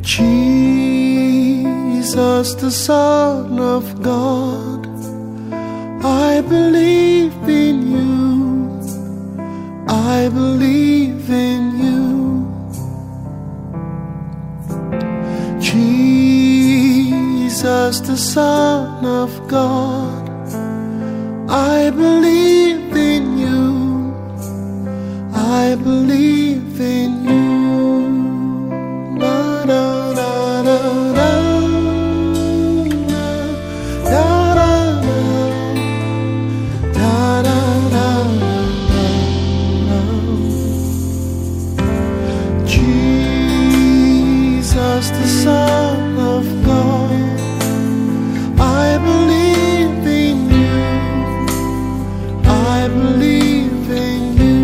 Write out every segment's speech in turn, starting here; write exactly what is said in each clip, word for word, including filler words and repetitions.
Jesus, the Son of God, I believe in you, I believe in you. Jesus, the Son of God, I believe in you, I believe in you. Da, da, da, da, da. Jesus, the Son of God, I believe in you, I believe in you.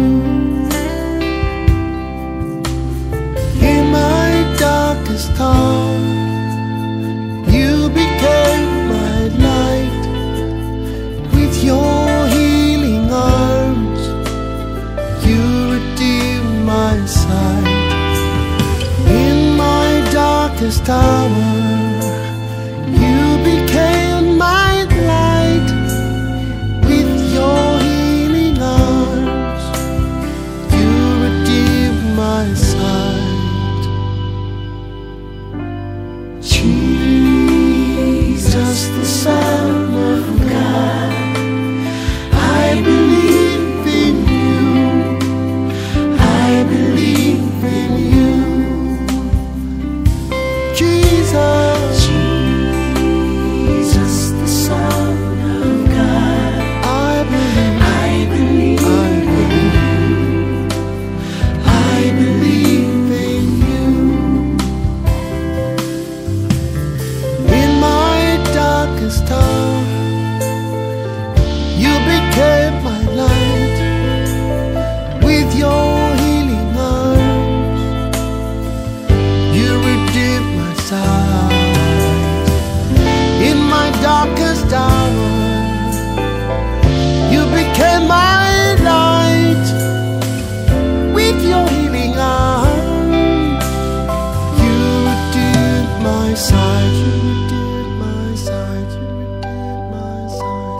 In my darkest hour, you became my light. With your healing arms, you redeemed my sight. Darkest hour, you became my light. With your healing arms, you redeemed my sight. Jesus, the Son of God, I believe in you, I believe in you. Jesus, Jesus, the Son of God, I believe, I believe, I believe, I believe in you. In my darkest hour, you became my light. With your healing arms, you redeemed my sight. In my darkest hour, you became my light. With your healing arms, you redeemed my sight. You redeemed my sight. You redeemed my sight.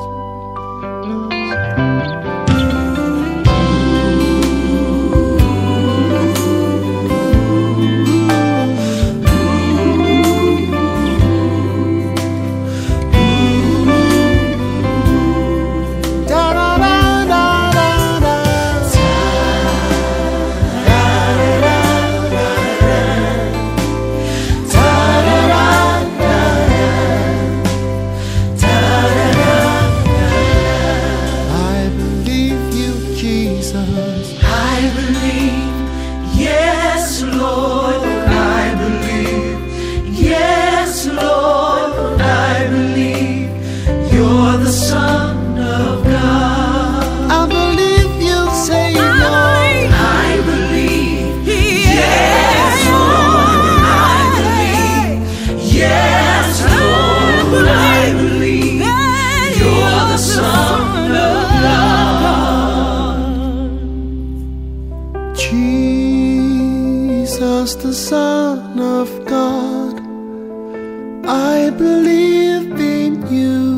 I believe, yes, Lord, I believe, yes, Lord, I believe, you're the Son of God. I believe you say no. I believe, yes, Lord, I believe, yes, Lord, I believe, you're the Son of God. Jesus, the Son of God, I believe in you.